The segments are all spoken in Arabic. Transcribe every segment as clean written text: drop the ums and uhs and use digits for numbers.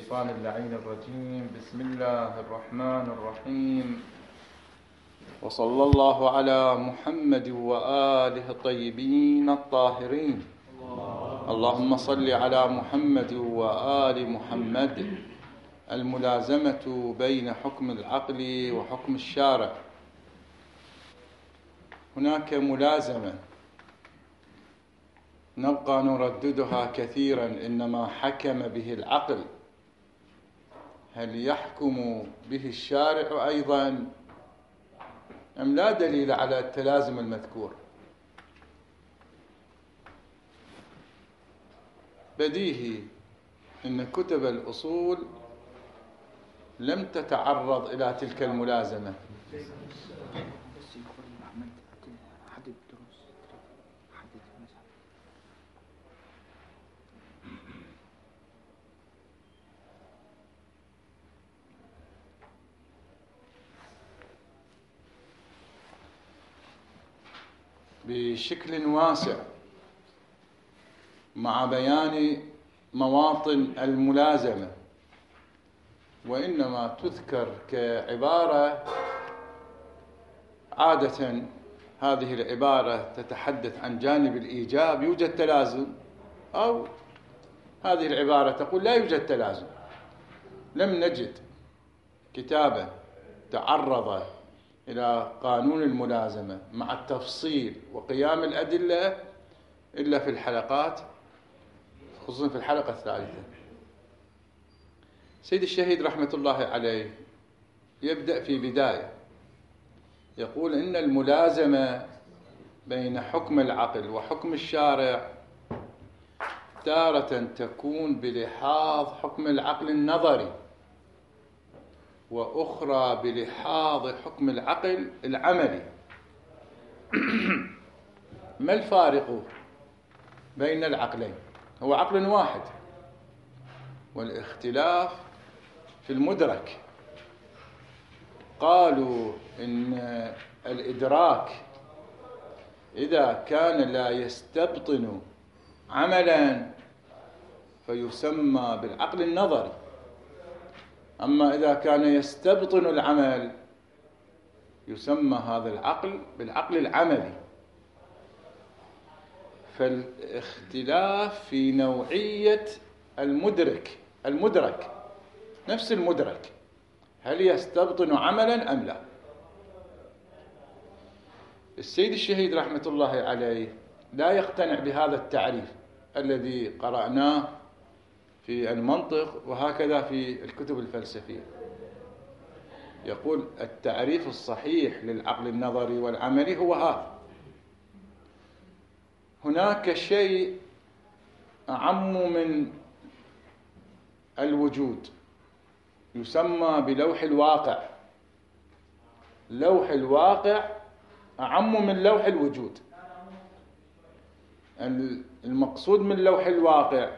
الشيطان اللعين الرجيم. بسم الله الرحمن الرحيم، وصلى الله على محمد وآله الطيبين الطاهرين. اللهم صل على محمد وآل محمد. الملازمة بين حكم العقل وحكم الشارع. هناك ملازمة نبقى نرددها كثيرا، إنما حكم به العقل، هل يحكم به الشارع أيضا أم لا دليل على التلازم المذكور؟ بديهي إن كتب الأصول لم تتعرض إلى تلك الملازمة. بشكل واسع مع بيان مواطن الملازمة، وإنما تذكر كعبارة. عادة هذه العبارة تتحدث عن جانب الإيجاب، يوجد تلازم، أو هذه العبارة تقول لا يوجد تلازم. لم نجد كتابة تعرض إلى قانون الملازمة مع التفصيل وقيام الأدلة إلا في الحلقات، خصوصا في الحلقة الثالثة. سيد الشهيد رحمة الله عليه يبدأ في بداية، يقول إن الملازمة بين حكم العقل وحكم الشارع تارة تكون بلحاظ حكم العقل النظري، وأخرى بلحاظ حكم العقل العملي. ما الفارق بين العقلين؟ هو عقل واحد، والاختلاف في المدرك. قالوا إن الإدراك إذا كان لا يستبطن عملا فيسمى بالعقل النظري، أما إذا كان يستبطن العمل يسمى هذا العقل بالعقل العملي. فالاختلاف في نوعية المدرك نفس المدرك، هل يستبطن عملا أم لا؟ السيد الشهيد رحمة الله عليه لا يقتنع بهذا التعريف الذي قرأناه في المنطق وهكذا في الكتب الفلسفية. يقول التعريف الصحيح للعقل النظري والعملي هو هذا. هناك شيء أعم من الوجود يسمى بلوح الواقع. لوح الواقع أعم من لوح الوجود. المقصود من لوح الواقع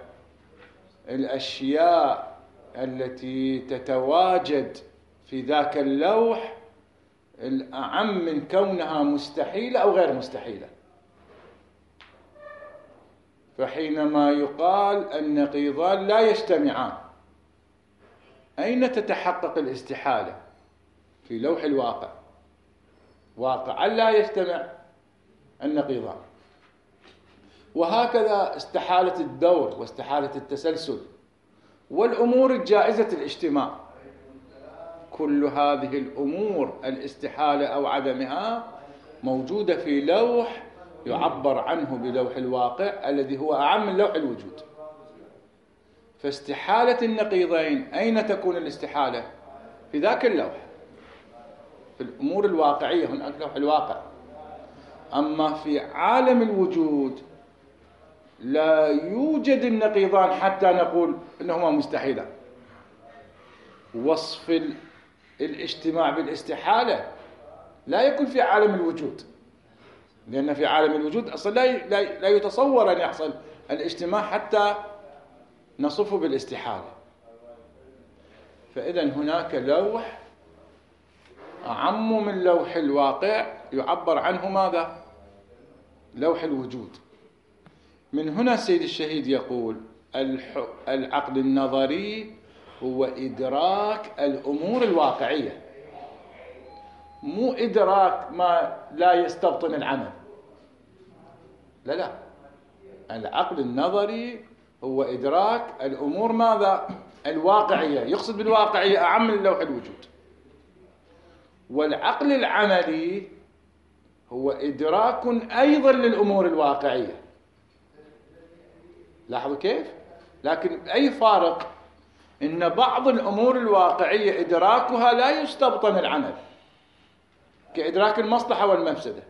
الأشياء التي تتواجد في ذاك اللوح الأعم من كونها مستحيلة أو غير مستحيلة. فحينما يقال النقيضان لا يجتمعان، أين تتحقق الاستحالة؟ في لوح الواقع. واقعا لا يجتمع النقيضان. وهكذا استحالة الدور واستحالة التسلسل والأمور الجائزة الاجتماع. كل هذه الأمور الاستحالة أو عدمها موجودة في لوح يعبر عنه بلوح الواقع الذي هو أعم من لوح الوجود. فاستحالة النقيضين أين تكون الاستحالة؟ في ذاك اللوح، في الأمور الواقعية، هناك لوح الواقع. أما في عالم الوجود لا يوجد النقيضان حتى نقول إنهما مستحيلان. وصف الاجتماع بالاستحالة لا يكون في عالم الوجود، لأن في عالم الوجود أصلا لا يتصور أن يحصل الاجتماع حتى نصفه بالاستحالة. فإذا هناك لوح أعم من لوح الواقع يعبر عنه ماذا؟ لوح الوجود. من هنا السيد الشهيد يقول العقل النظري هو إدراك الأمور الواقعية، مو إدراك ما لا يستبطن العمل. لا، العقل النظري هو إدراك الأمور ماذا؟ الواقعية، يقصد بالواقعية أعم من لوح الوجود. والعقل العملي هو إدراك أيضا للأمور الواقعية. لاحظوا كيف؟ لكن أي فارق؟ إن بعض الأمور الواقعية إدراكها لا يستبطن العمل، كإدراك المصلحة والمفسدة.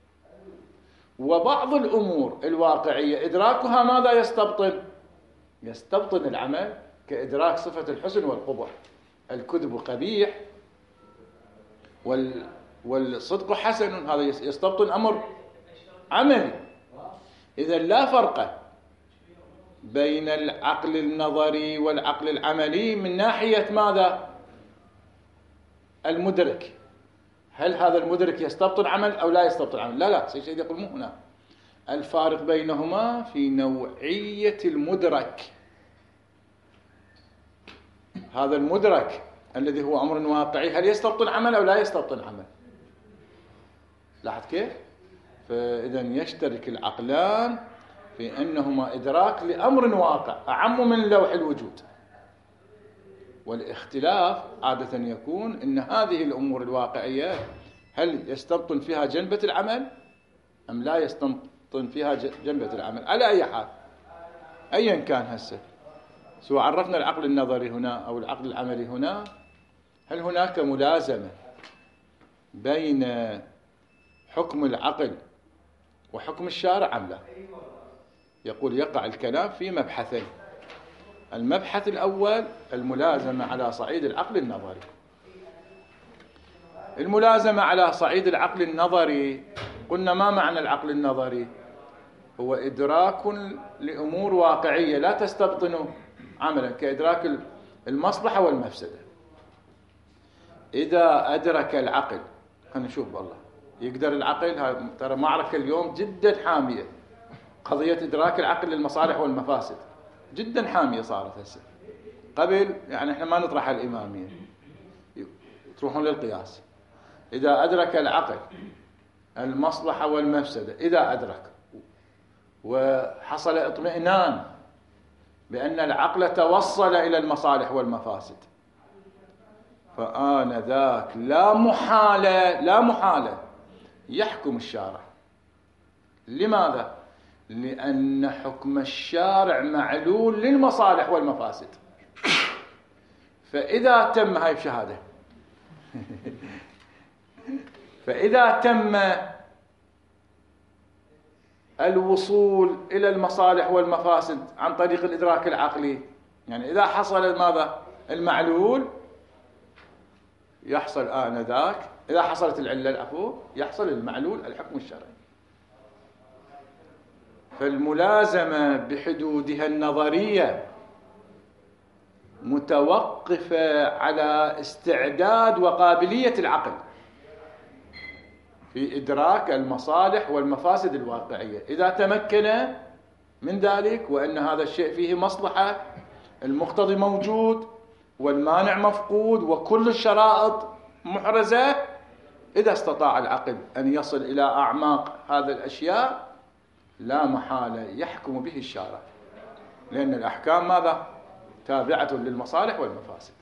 وبعض الأمور الواقعية إدراكها ماذا يستبطن؟ يستبطن العمل، كإدراك صفة الحسن والقبح. الكذب قبيح والصدق حسن، هذا يستبطن أمر عملي. إذا لا فرق بين العقل النظري والعقل العملي من ناحية ماذا؟ المدرك. هل هذا المدرك يستبطن عمل أو لا يستبطن عمل؟ لا، سيد يقول مو هنا. الفارق بينهما في نوعية المدرك. هذا المدرك الذي هو أمر واقعي هل يستبطن عمل أو لا يستبطن عمل؟ لاحظ كيف؟ فإذا يشترك العقلان في أنهما إدراك لأمر واقع أعم من لوح الوجود. والاختلاف عادة يكون أن هذه الأمور الواقعية هل يستبطن فيها جنبة العمل أم لا يستبطن فيها جنبة العمل. على أي حال أيا كان هسه، سواء عرفنا العقل النظري هنا أو العقل العملي هنا، هل هناك ملازمة بين حكم العقل وحكم الشارع أم لا؟ يقول يقع الكلام في مبحثين. المبحث الأول الملازمة على صعيد العقل النظري. الملازمة على صعيد العقل النظري، قلنا ما معنى العقل النظري؟ هو إدراك لأمور واقعية لا تستبطن عملا، كإدراك المصلحة والمفسدة. إذا أدرك العقل، خلينا نشوف والله يقدر العقل، ترى معركة اليوم جدا حامية، قضية إدراك العقل للمصالح والمفاسد جدا حامية صارت هسه. قبل يعني احنا ما نطرح الإمامية، تروحون للقياس. إذا أدرك العقل المصلحة والمفسدة، إذا أدرك وحصل اطمئنان بأن العقل توصل إلى المصالح والمفاسد، فآنذاك لا محالة يحكم الشارع. لماذا؟ لأن حكم الشارع معلول للمصالح والمفاسد. فإذا تم هاي بشهادة فإذا تم الوصول إلى المصالح والمفاسد عن طريق الإدراك العقلي، يعني إذا حصل ماذا؟ المعلول، يحصل آنذاك إذا حصلت العلة العفو يحصل المعلول الحكم الشرعي. فالملازمة بحدودها النظرية متوقفة على استعداد وقابلية العقل في إدراك المصالح والمفاسد الواقعية. إذا تمكن من ذلك وأن هذا الشيء فيه مصلحة، المقتضي موجود والمانع مفقود وكل الشرائط محرزة، إذا استطاع العقل أن يصل إلى أعماق هذه الأشياء لا محالة يحكم به الشارع، لأن الأحكام ماذا؟ تابعة للمصالح والمفاسد.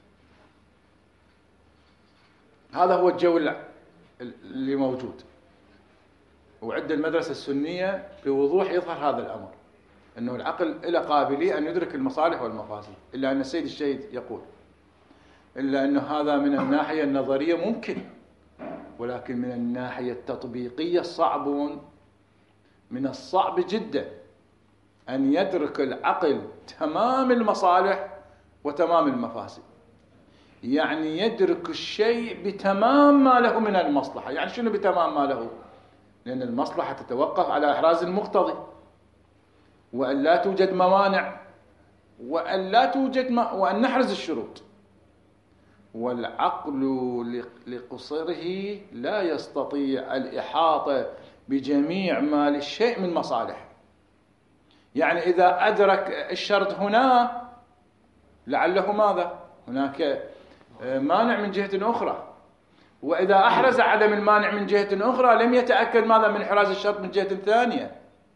هذا هو الجو اللي موجود. وعند المدرسة السنية بوضوح يظهر هذا الأمر، أنه العقل إلى قابلية أن يدرك المصالح والمفاسد، إلا أن السيد الشهيد يقول إلا أن هذا من الناحية النظرية ممكن، ولكن من الناحية التطبيقية صعب، من الصعب جدا أن يدرك العقل تمام المصالح وتمام المفاسد. يعني يدرك الشيء بتمام ما له من المصلحة. يعني شنو بتمام ما له؟ لأن المصلحة تتوقف على إحراز المقتضي، وأن لا توجد موانع، وأن وأن نحرز الشروط. والعقل لقصره لا يستطيع الإحاطة بجميع ما للشيء من مصالح. يعني إذا أدرك الشرط هنا لعله ماذا؟ هناك مانع من جهة أخرى، وإذا أحرز عدم المانع من جهة أخرى لم يتأكد ماذا من إحراز الشرط من جهة ثانية.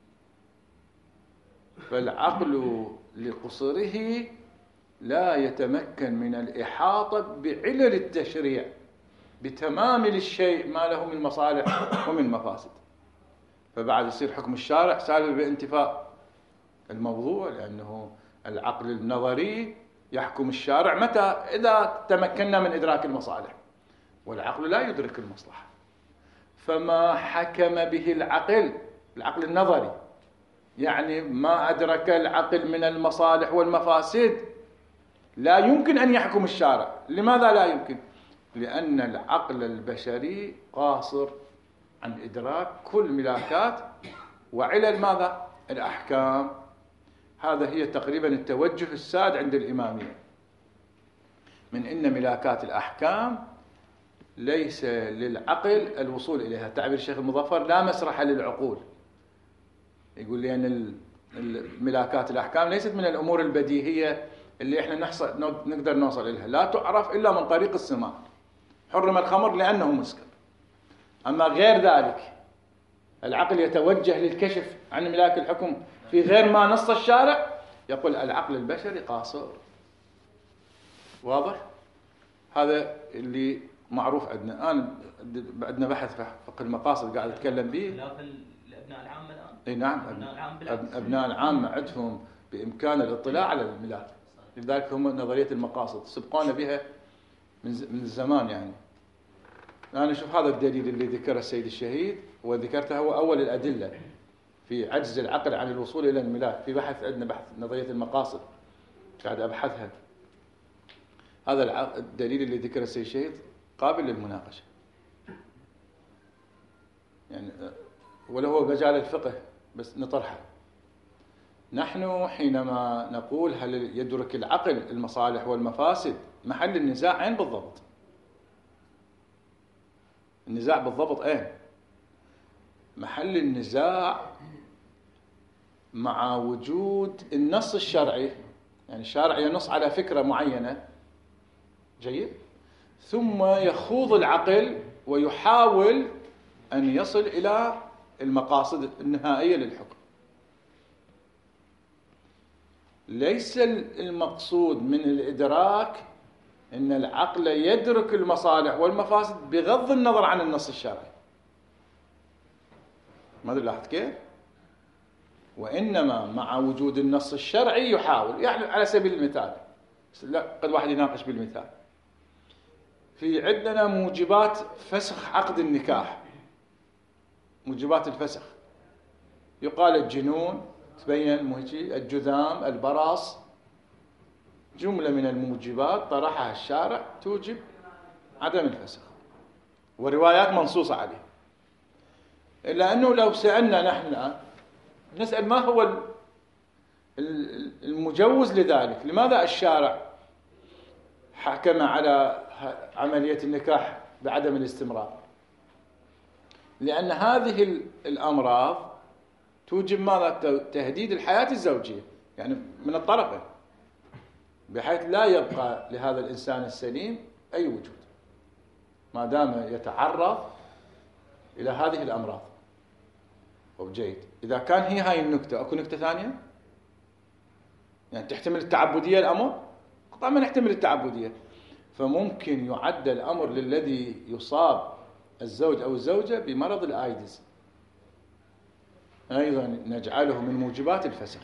فالعقل لقصره لا يتمكن من الإحاطة بعلل التشريع بتمام الشيء ما له من مصالح ومن مفاسد، فبعد يصير حكم الشارع سالب بانتفاء الموضوع، لأنه العقل النظري يحكم الشارع متى؟ إذا تمكنا من إدراك المصالح، والعقل لا يدرك المصلحة. فما حكم به العقل النظري، يعني ما أدرك العقل من المصالح والمفاسد، لا يمكن أن يحكم الشارع. لماذا لا يمكن؟ لأن العقل البشري قاصر عن إدراك كل ملاكات وعلل ماذا؟ الأحكام. هذا هي تقريبا التوجه الساد عند الإمامية، من إن ملاكات الأحكام ليس للعقل الوصول إليها. تعبير الشيخ المظفر لا مسرح للعقول، يقول لي أن ملاكات الأحكام ليست من الأمور البديهية اللي إحنا نقدر نوصل إليها، لا تعرف إلا من طريق السماع. حرم الخمر لأنه مسكر، أما غير ذلك العقل يتوجه للكشف عن ملاك الحكم في غير ما نص الشارع، يقول العقل البشري قاصر. واضح؟ هذا اللي معروف عندنا. أنا عندنا بحث في فقه المقاصد قاعد أتكلم به. خلاف الأبناء العامة الآن؟ أي نعم، أبناء العامة عندهم بإمكان الاطلاع على الملاك، لذلك هم نظرية المقاصد سبقونا بها من الزمان. يعني أنا أشوف هذا الدليل اللي ذكره السيد الشهيد، وذكرته هو أول الأدلة في عجز العقل عن الوصول إلى الملاك. في بحث عندنا بحث نظرية المقاصد قاعد أبحثها، هذا الدليل اللي ذكره السيد الشهيد قابل للمناقشة، يعني ولا هو مجال الفقه بس نطرحه. نحن حينما نقول هل يدرك العقل المصالح والمفاسد، محل النزاع أين بالضبط؟ النزاع بالضبط أين؟ محل النزاع مع وجود النص الشرعي، يعني الشارع ينص على فكرة معينة، جيد، ثم يخوض العقل ويحاول أن يصل إلى المقاصد النهائية للحكم. ليس المقصود من الإدراك أن العقل يدرك المصالح والمفاسد بغض النظر عن النص الشرعي. ما أدري لاحظت كيف؟ وإنما مع وجود النص الشرعي يحاول، يعني على سبيل المثال، لا قد واحد يناقش بالمثال، في عندنا موجبات فسخ عقد النكاح، موجبات الفسخ، يقال الجنون، تبين الجذام، البراص، جملة من الموجبات طرحها الشارع توجب عدم الفسخ، وروايات منصوصة عليه. إلا أنه لو سألنا نحن نسأل ما هو المجوز لذلك، لماذا الشارع حكم على عملية النكاح بعدم الاستمرار؟ لأن هذه الأمراض توجب ماذا؟ تهديد الحياة الزوجية، يعني من الطرفين، بحيث لا يبقى لهذا الإنسان السليم أي وجود ما دام يتعرض إلى هذه الأمراض. جيد، إذا كان هي هاي النكتة، أكو نكتة ثانية؟ يعني تحتمل التعبدية الأمر؟ طبعا نحتمل التعبدية، فممكن يعد الأمر للذي يصاب الزوج أو الزوجة بمرض الآيدز، أيضا نجعله من موجبات الفسخ.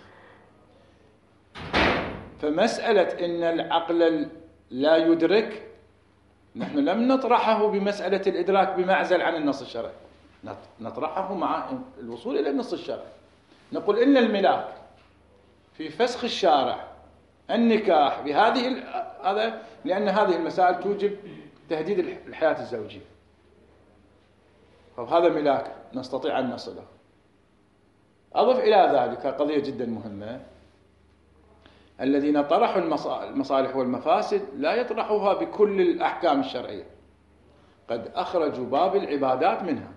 فمسألة إن العقل لا يدرك، نحن لم نطرحه بمسألة الإدراك بمعزل عن النص الشرعي، نطرحه مع الوصول إلى النص الشرعي. نقول إن الملاك في فسخ الشارع النكاح بهذه هذا، لأن هذه المسائل توجب تهديد الحياة الزوجية، فهذا ملاك نستطيع أن نصله. أضف إلى ذلك قضية جدا مهمة، الذين طرحوا المصالح والمفاسد لا يطرحوها بكل الأحكام الشرعية، قد أخرجوا باب العبادات منها،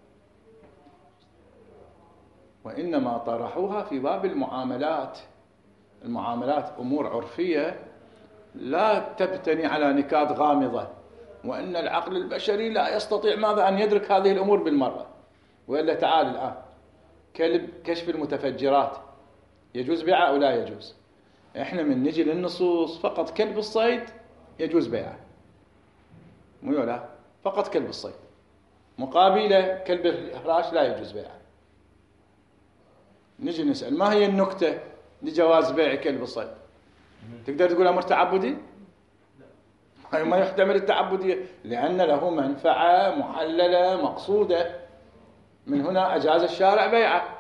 وإنما طرحوها في باب المعاملات. المعاملات أمور عرفية لا تبتني على نكات غامضة، وأن العقل البشري لا يستطيع ماذا أن يدرك هذه الأمور بالمرة. وإلا تعال الآن كلب كشف المتفجرات يجوز بيعه أو لا يجوز؟ إحنا من نجي للنصوص فقط كلب الصيد يجوز بيعه، مو لا، فقط كلب الصيد، مقابله كلب الإحراش لا يجوز بيعه. نجي نسأل ما هي النكتة لجواز بيع كلب الصيد؟ تقدر تقول أمر تعبدي؟ ما يحتمل التعبدية، لأن له منفعة محللة مقصودة، من هنا أجاز الشارع بيعه.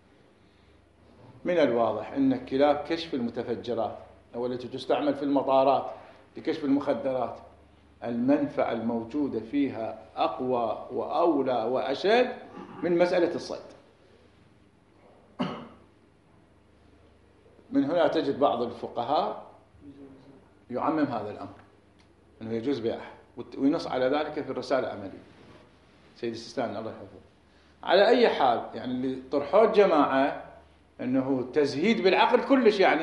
من الواضح أن كلاب كشف المتفجرات أو التي تستعمل في المطارات لكشف المخدرات المنفعة الموجودة فيها أقوى وأولى وأشد من مسألة الصيد. من هنا تجد بعض الفقهاء يعمم هذا الأمر أنه يجوز بيعه، وينص على ذلك في الرسالة العملية سيد السيستاني الله يحفظه. على أي حال يعني اللي طرحوه الجماعة أنه تزهيد بالعقل كلش، يعني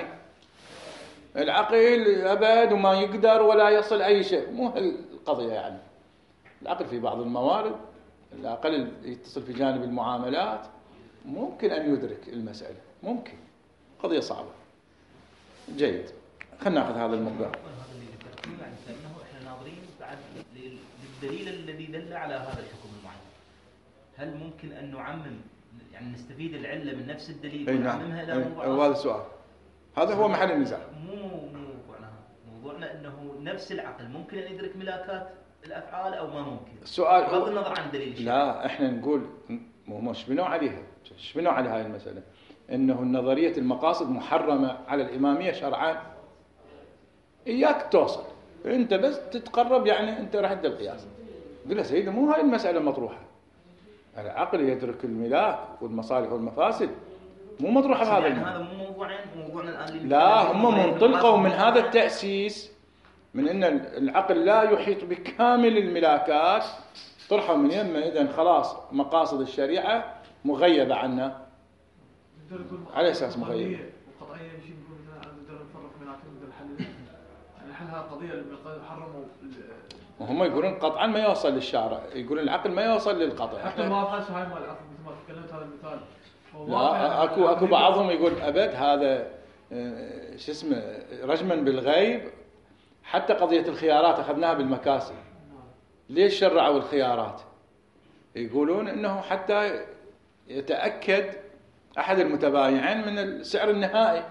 العقل أبد وما يقدر ولا يصل أي شيء، مو هالقضية. يعني العقل في بعض الموارد الأقل يتصل في جانب المعاملات ممكن أن يدرك المسألة، ممكن، قضية صعبة. جيد، خلنا نأخذ هذا المقدار. هذا اللي ذكرته يعني كأنه احنا ناظرين بعد للدليل الذي دل على هذا الحكم المعين. هل ممكن أن نعمم، يعني نستفيد العلة من نفس الدليل ونعممها إلى موضوع؟ هذا السؤال، هذا هو محل النزاع. موضوعنا أنه نفس العقل ممكن أن يدرك ملاكات الأفعال أو ما ممكن. السؤال بغض النظر عن دليل الشرع. لا، احنا نقول مش بنوع عليها، مش بنوع على هاي المسألة، انه النظرية المقاصد محرمة على الإمامية شرعا. إياك توصل انت بس تتقرب، يعني انت راح تدل القياس. قل له سيدي مو هاي المسألة مطروحة، العقل يدرك الملاك والمصالح والمفاسد، مو مطروحة بهذا يعني هذا مو موضوعين، موضوعنا الآن لا، هم منطلقوا من هذا التأسيس، من أن العقل لا يحيط بكامل الملاكات، طرحوا من يمه إذن خلاص مقاصد الشريعة مغيبة عنا، على أساس مغيبة. وقطعية شيء بيقول إننا نقدر نفرق بين عقل الحل، يعني حلها قضية اللي حرموا. وهم يقولون قطعا ما يوصل للشارع، يقولون العقل ما يوصل للقطع. حتى ما فاش هاي مال العقل مثل ما تكلمت هذا المثال. لا، اكو بعضهم يقول ابد هذا شو اسمه رجما بالغيب. حتى قضية الخيارات أخذناها بالمكاسب. ليش شرعوا الخيارات؟ يقولون إنه حتى يتأكد أحد المتبايعين من السعر النهائي.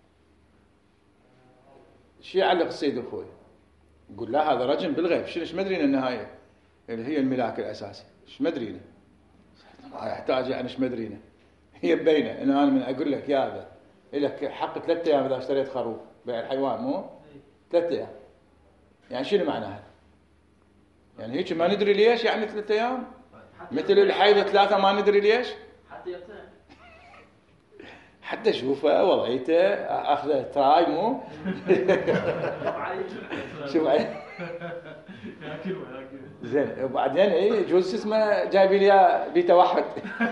شو يعلق السيد أخوي؟ يقول لا، هذا رجم بالغيب، شو مدرينا النهاية اللي هي الملاك الأساسي، شو مدرينا؟ ما يحتاج يعني شو مدرينا، هي بينه. إنه أنا من أقول لك يا هذا لك حق 3 أيام إذا اشتريت خروف بيع الحيوان، مو 3 أيام. يعني شنو معناها؟ يعني هيك ما ندري ليش يعني 3 أيام؟ مثل الحيض 3 ما ندري ليش؟ حتى يقتنع، حتى شوفه وضعيته أخذه تراي، مو شوف عليه زين. وبعدين يجوز اسمه جايب لي بيته واحد.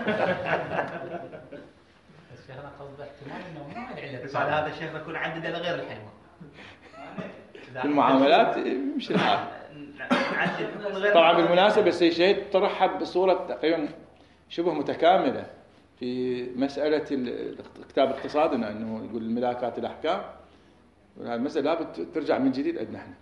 الشيخنا قصد احتمال انه ما العله، بعد هذا الشيخ يكون عدد غير الحيوان في المعاملات يمشي الحال. طبعا بالمناسبة السيد ترحب بصورة تقريبا شبه متكاملة في مسألة كتاب اقتصادنا، انه يقول الملاكات الاحكام، هذه المسألة لا ترجع من جديد عندنا احنا.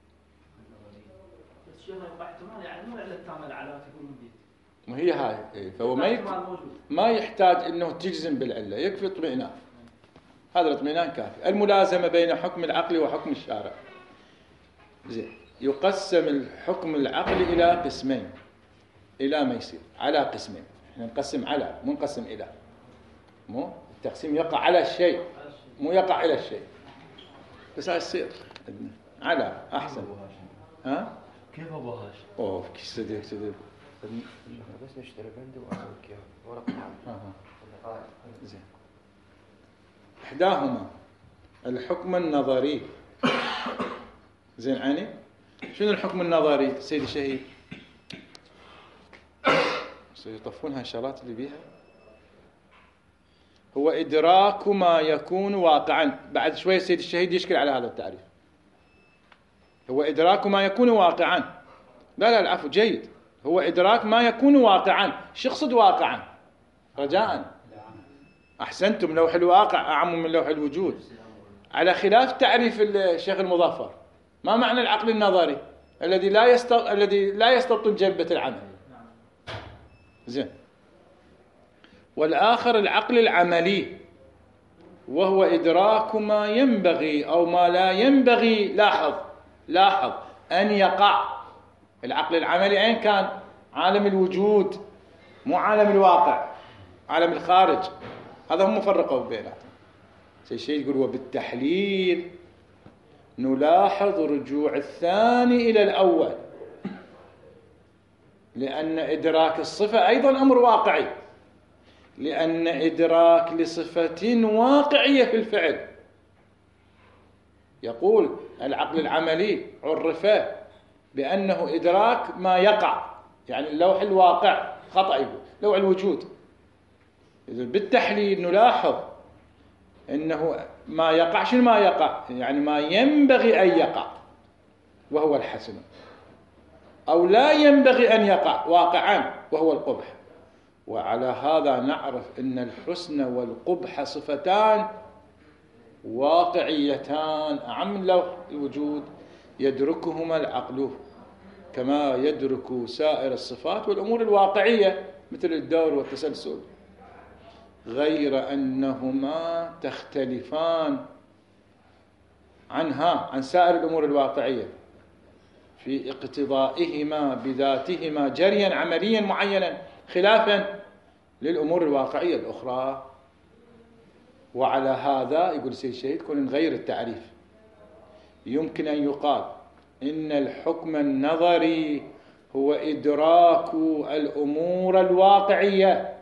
الشيخ احتمال يعني مو علة تعمل على تكون بيت، وهي هاي، فهو ما يحتاج انه تجزم بالعلة، يكفي اطمئنان. هذا الاطمئنان كافي. الملازمة بين حكم العقل وحكم الشارع. زين، يقسم الحكم العقلي إلى قسمين، إلى ما يصير على قسمين. احنا نقسم على، مو نقسم إلى، مو التقسيم يقع على الشيء مو يقع إلى الشيء، بس هاي السير على أحسن. ها؟ كيف أبو هاش؟ أوه كيف صديق بس نشتري بند وأسوي ورقة. زين، إحداهما الحكم النظري. زين عيني، شنو الحكم النظري سيد الشهيد؟ يطفون هالشغلات اللي بيها. هو إدراك ما يكون واقعا. بعد شوية سيد الشهيد يشكل على هذا التعريف، هو إدراك ما يكون واقعا. لا العفو، جيد، هو إدراك ما يكون واقعا. شو يقصد واقعا؟ رجاء أحسنتم، لوح الواقع أعم من لوح الوجود، على خلاف تعريف الشيخ المظفر. ما معنى العقل النظري؟ الذي لا يستبطن جلبة العمل. زين. والآخر العقل العملي، وهو إدراك ما ينبغي أو ما لا ينبغي، لاحظ أن يقع. العقل العملي أين كان؟ عالم الوجود، مو عالم الواقع، عالم الخارج. هذا هم فرقوا بيناتهم. شيء يقول وبالتحليل نلاحظ رجوع الثاني إلى الأول، لأن إدراك الصفة أيضا أمر واقعي، لأن إدراك لصفة واقعية في الفعل. يقول العقل العملي عرف بأنه إدراك ما يقع، يعني لوح الواقع خطأ، يقول لوح الوجود. إذن بالتحليل نلاحظ أنه ما يقع. شنو ما يقع؟ يعني ما ينبغي أن يقع وهو الحسن، أو لا ينبغي أن يقع واقعا وهو القبح. وعلى هذا نعرف أن الحسن والقبح صفتان واقعيتان أعم من لوح الوجود، يدركهما العقل كما يدرك سائر الصفات والأمور الواقعية مثل الدور والتسلسل، غير أنهما تختلفان عن سائر الأمور الواقعية في اقتضائهما بذاتهما جريا عمليا معينا، خلافا للأمور الواقعية الأخرى. وعلى هذا يقول سيد شهيد كون نغير التعريف، يمكن أن يقال إن الحكم النظري هو إدراك الأمور الواقعية،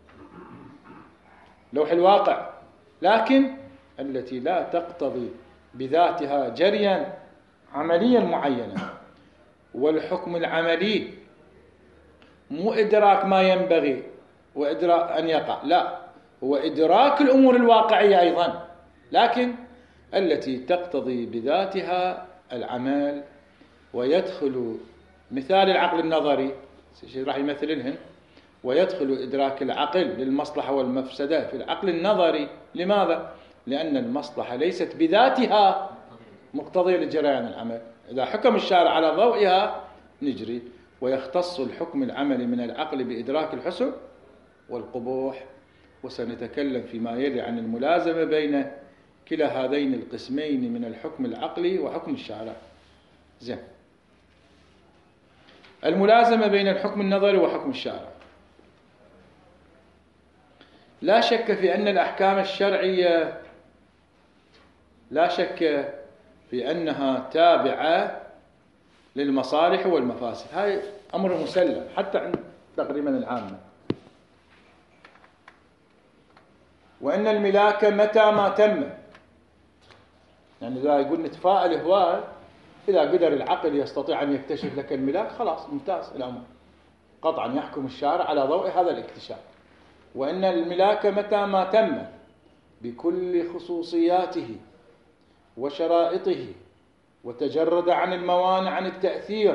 لوح الواقع، لكن التي لا تقتضي بذاتها جريا عمليا معينا. والحكم العملي مو إدراك ما ينبغي وإدراك أن يقع، لا، هو إدراك الأمور الواقعية أيضا، لكن التي تقتضي بذاتها العمل. ويدخل مثال العقل النظري راح يمثلنهن، ويدخل إدراك العقل للمصلحة والمفسدة في العقل النظري. لماذا؟ لأن المصلحة ليست بذاتها مقتضية لجريان العمل، إذا حكم الشارع على ضوئها نجري. ويختص الحكم العملي من العقل بإدراك الحسن والقبوح، وسنتكلم فيما يلي عن الملازمة بين كلا هذين القسمين من الحكم العقلي وحكم الشارع. زين. الملازمة بين الحكم النظري وحكم الشارع. لا شك في أن الأحكام الشرعية لا شك في أنها تابعة للمصالح والمفاسد، هاي أمر مسلم حتى عند تقريبا العامة. وأن الملاك متى ما تم، يعني إذا يقول نتفائل هواي، إذا قدر العقل يستطيع أن يكتشف لك الملاك خلاص ممتاز الأمر، قطعا يحكم الشارع على ضوء هذا الاكتشاف. وأن الملاك متى ما تم بكل خصوصياته وشرائطه وتجرد عن الموانع عن التأثير،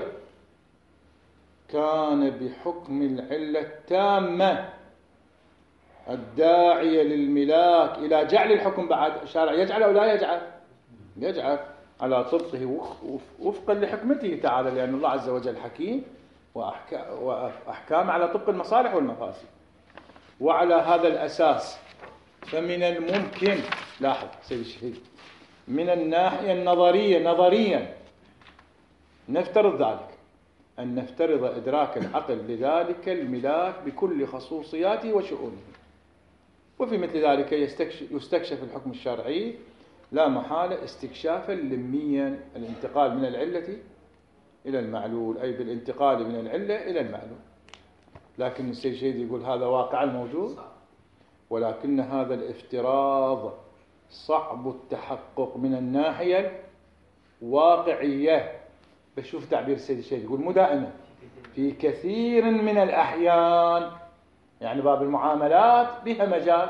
كان بحكم العلة التامة الداعية للملاك إلى جعل الحكم بعد الشارع. يجعل أو لا يجعل؟ يجعل على طبقه وفقا لحكمته تعالى، لأن الله عز وجل حكيم وأحكام على طبق المصالح والمفاسد. وعلى هذا الأساس فمن الممكن، لاحظ سيد الشهيد، من الناحية النظرية نظريا نفترض ذلك، أن نفترض إدراك العقل لذلك الملاك بكل خصوصياته وشؤونه. وفي مثل ذلك يستكشف الحكم الشرعي لا محالة استكشافا لميا، الانتقال من العلة إلى المعلول، أي بالانتقال من العلة إلى المعلول. لكن السيد الشهيد يقول هذا واقع الموجود، ولكن هذا الافتراض صعب التحقق من الناحية الواقعية. بشوف تعبير السيد الشهيد يقول مو دائما، في كثير من الأحيان، يعني باب المعاملات بها مجال.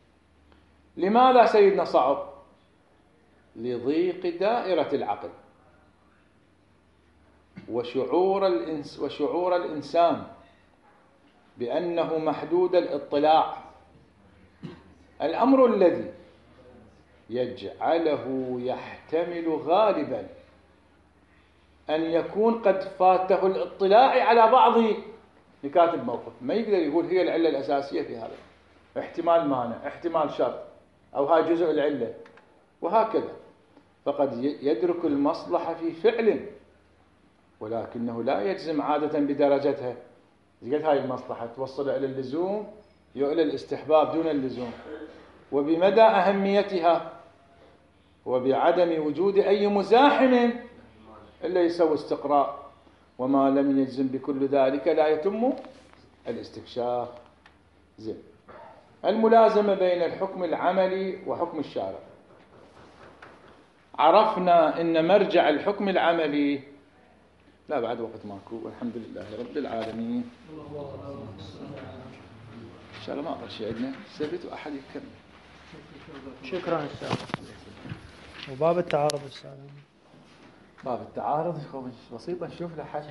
لماذا سيدنا صعب؟ لضيق دائرة العقل. وشعور الإنسان بأنه محدود الاطلاع، الأمر الذي يجعله يحتمل غالبا أن يكون قد فاته الاطلاع على بعض نكات الموقف. ما يقدر يقول هي العلة الأساسية في هذا، احتمال مانع، احتمال شر، أو هاي جزء العلة، وهكذا. فقد يدرك المصلحة في فعل، ولكنه لا يجزم عادة بدرجتها. قد هاي المصلحة توصل إلى اللزوم أو إلى الاستحباب دون اللزوم، وبمدى أهميتها، وبعدم وجود أي مزاحم إلا يسوي استقراء. وما لم يجزم بكل ذلك لا يتم الاستكشاف. زين، الملازمة بين الحكم العملي وحكم الشارع. عرفنا أن مرجع الحكم العملي، لا بعد وقت ماكو، والحمد لله رب العالمين. إن شاء الله ما أقل شيء عندنا ثبت وأحد يكمل. شكرا أستاذ. وباب التعارض أستاذ. باب التعارض بسيطة، نشوف له حل.